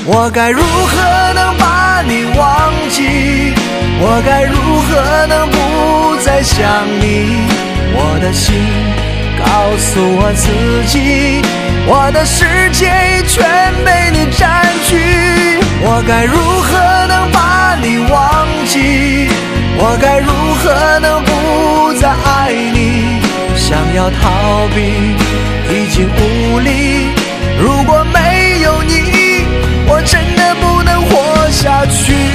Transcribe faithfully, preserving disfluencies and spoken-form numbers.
我该如何能把你忘记？我该如何能不再想你？我的心告诉我自己，我的世界已全被你占据。我该如何能把你忘记？我该如何能不再爱你？想要逃避已经无力，如果没有你，我真的不能活下去。